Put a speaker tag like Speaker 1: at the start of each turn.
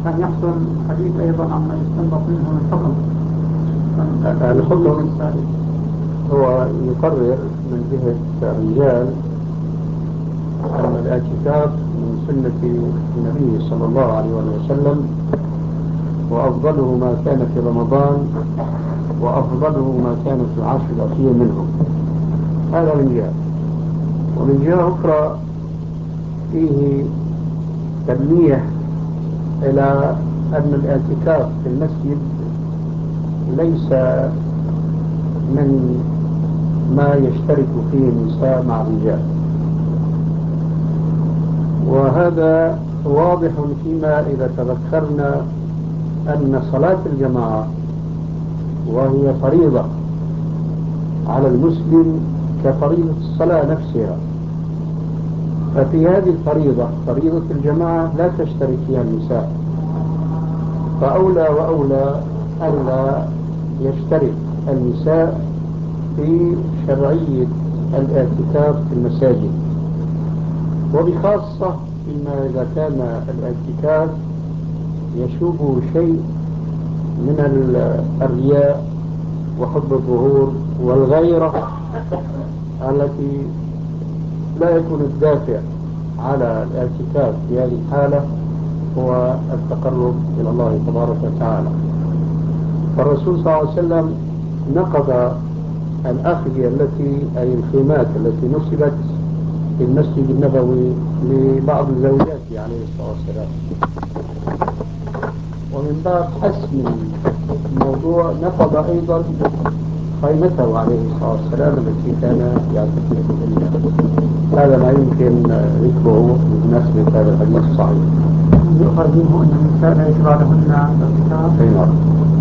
Speaker 1: كان يحصل حديث أيضا عما يستنبط منه من حكم
Speaker 2: الحكم هو يقرر من جهة الرجال أن الاعتكاف من سنة النبي صلى الله عليه وسلم، وأفضله ما كان في رمضان، وأفضله ما كان في العشر الأخير منه. هذا من جهة. ومن جهة أخرى فيه تنبيه إلى أن الاعتكاف في المسجد ليس من ما يشترك فيه النساء مع الرجال، وهذا واضح فيما إذا تذكرنا أن صلاة الجماعة وهي فريضة على المسلم كفريضة الصلاة نفسها، ففي هذه الفريضة فريضة الجماعة لا تشترك فيها النساء، فأولى وأولى ألا يشترك النساء في شرعية الاعتكاف في المساجد، وبخاصة فيما إذا كان الاعتكاف يشوب شيء من الرياء وحب الظهور والغيرة التي لا يكون الدافع على الاعتكاف في هذه الحالة هو التقرب إلى الله تبارك وتعالى. فالرسول صلى الله عليه وسلم نقض الأخذية أي الخيمات التي نصبت في المسجد النبوي لبعض زوجاته عليه الصلاة والسلام، ومن باب حسم الموضوع نقض أيضا خيمته عليه الصلاة والسلام التي كان يعتكف فيها. هذا ما يمكن ذكره بمناسبة هذا الحديث الصحيح.
Speaker 1: يؤخذ منه أن النساء لا يشرع لهن الاعتكاف.
Speaker 2: نعم.